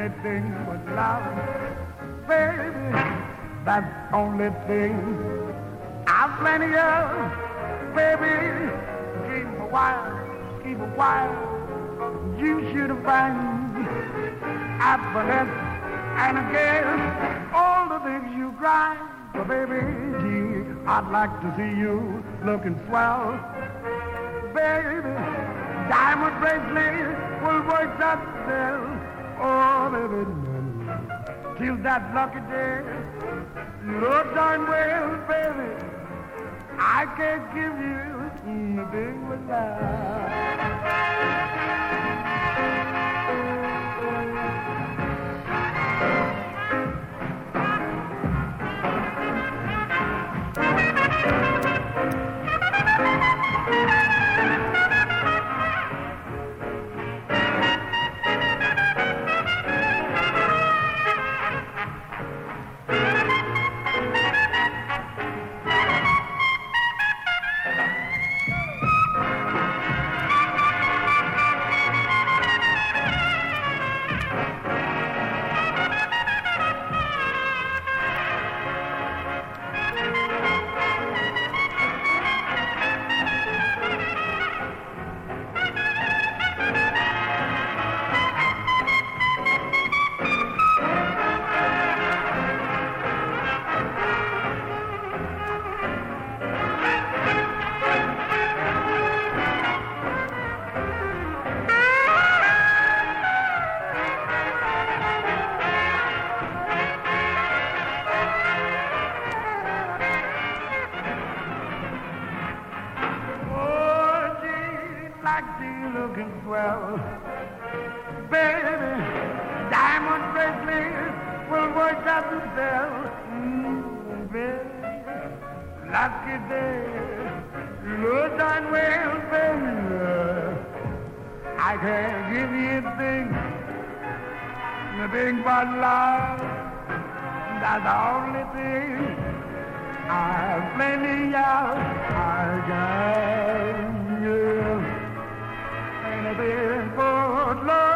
anything but love, baby. That's the only thing. I've plenty of, baby. Keep a while. You should find happiness and again all the things you cry. So baby, gee, I'd like to see you looking swell. Baby, diamond bracelet will work that spell. Oh, baby, till that lucky day, Lord darn well, baby, I can't give you a big love. Anything but love.